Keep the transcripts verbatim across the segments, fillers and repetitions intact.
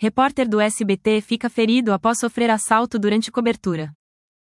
Repórter do S B T fica ferido após sofrer assalto durante cobertura.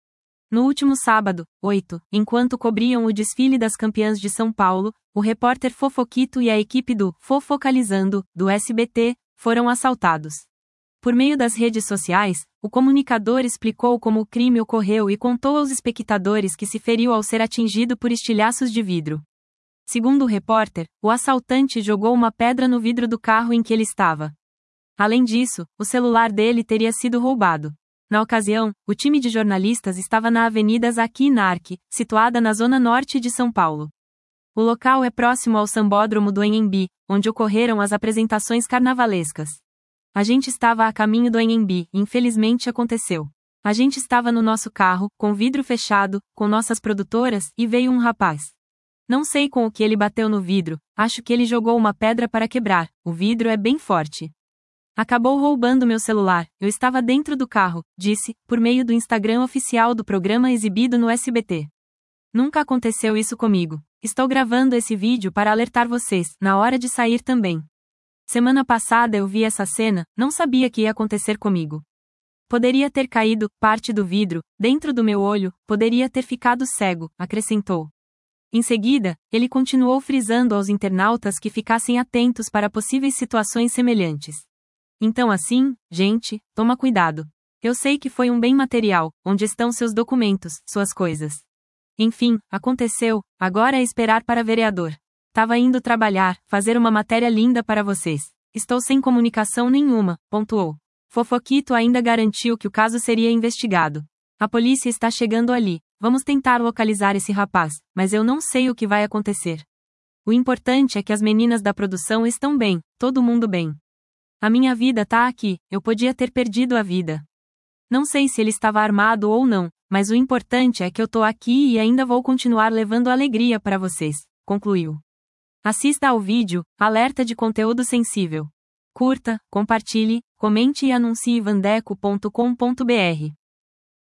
No último sábado, oito, enquanto cobriam o desfile das campeãs de São Paulo, o repórter Fofoquito e a equipe do Fofocalizando, do S B T, foram assaltados. Por meio das redes sociais, o comunicador explicou como o crime ocorreu e contou aos espectadores que se feriu ao ser atingido por estilhaços de vidro. Segundo o repórter, o assaltante jogou uma pedra no vidro do carro em que ele estava. Além disso, o celular dele teria sido roubado. Na ocasião, o time de jornalistas estava na Avenida Zaqui Narque, situada na zona norte de São Paulo. O local é próximo ao Sambódromo do Anhembi, onde ocorreram as apresentações carnavalescas. A gente estava a caminho do Anhembi, e infelizmente aconteceu. A gente estava no nosso carro, com vidro fechado, com nossas produtoras, e veio um rapaz. Não sei com o que ele bateu no vidro, acho que ele jogou uma pedra para quebrar, o vidro é bem forte. Acabou roubando meu celular, eu estava dentro do carro, disse, por meio do Instagram oficial do programa exibido no S B T. Nunca aconteceu isso comigo. Estou gravando esse vídeo para alertar vocês, na hora de sair também. Semana passada eu vi essa cena, não sabia que ia acontecer comigo. Poderia ter caído parte do vidro dentro do meu olho, poderia ter ficado cego, acrescentou. Em seguida, ele continuou frisando aos internautas que ficassem atentos para possíveis situações semelhantes. Então assim, gente, toma cuidado. Eu sei que foi um bem material, onde estão seus documentos, suas coisas. Enfim, aconteceu, agora é esperar para vereador. Tava indo trabalhar, fazer uma matéria linda para vocês. Estou sem comunicação nenhuma, pontuou. Fofoquito ainda garantiu que o caso seria investigado. A polícia está chegando ali, vamos tentar localizar esse rapaz, mas eu não sei o que vai acontecer. O importante é que as meninas da produção estão bem, todo mundo bem. A minha vida tá aqui, eu podia ter perdido a vida. Não sei se ele estava armado ou não, mas o importante é que eu tô aqui e ainda vou continuar levando alegria para vocês, concluiu. Assista ao vídeo, alerta de conteúdo sensível. Curta, compartilhe, comente e anuncie vandeco ponto com ponto br.